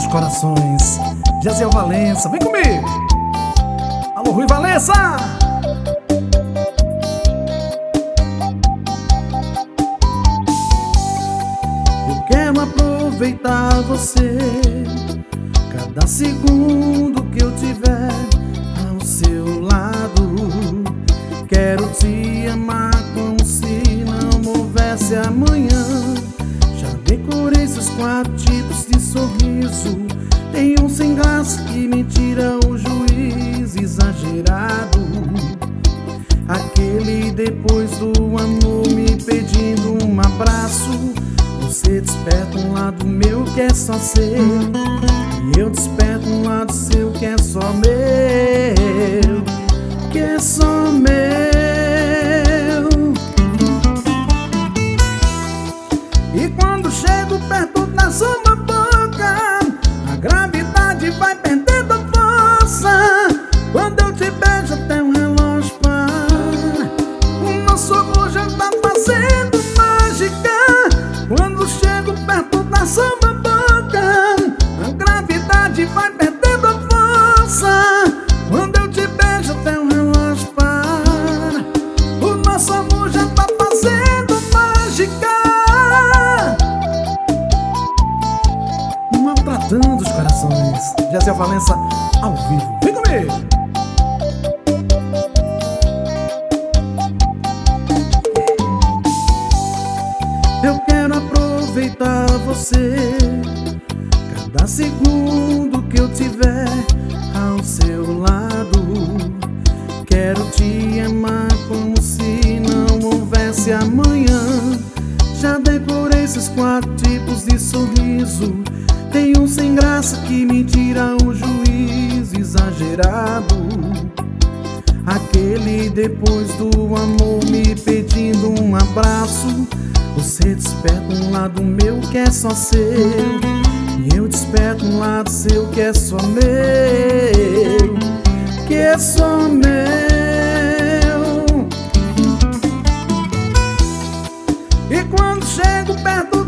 corações. Jaziel Valença, vem comigo. Alô, Rui Valença. Eu quero aproveitar você, cada segundo que eu tiver ao seu lado. Quero te amar como se não houvesse amanhã. Já decorei seus 4 tipos de sorriso. Tem um sem graça que me tira o juízo exagerado. Aquele depois do amor me pedindo um abraço. Você desperta um lado meu que é só seu, e eu desperto um lado seu que é só meu, que é só meu. E quando chego perto da sua boca, a gravidade vai perdendo força. Quando eu te beijo até o relógio para. O nosso amor já tá fazendo mágica. Quando chego perto da sua boca, a gravidade vai perdendo força. Quando eu te beijo até o relógio para. O nosso amor já tá fazendo mágica. Maltratando os corações. Jaziel Valença ao vivo, vem comigo. Eu quero aproveitar você, cada segundo que eu tiver ao seu lado. Quero te amar como se não houvesse amanhã. Já decorei esses 4 tipos de sorriso. Tem um sem graça que me tira o juízo exagerado. Aquele depois do amor me pedindo um abraço. Você desperta um lado meu que é só seu, e eu desperto um lado seu que é só meu, que é só meu. E quando chego perto